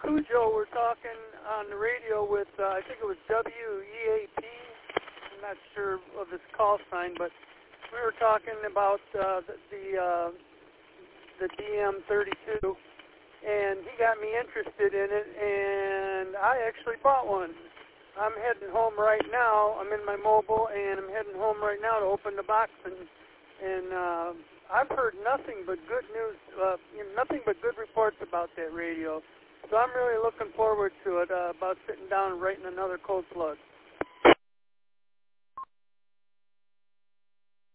Cujo were talking on the radio with, I think it was WEAP. I'm not sure of his call sign, but we were talking about the DM32, and he got me interested in it, and I actually bought one. I'm heading home right now. I'm in my mobile, and I'm heading home right now to open the box, and I've heard nothing but good news, nothing but good reports about that radio. So I'm really looking forward to it, about sitting down and writing another Code Slug.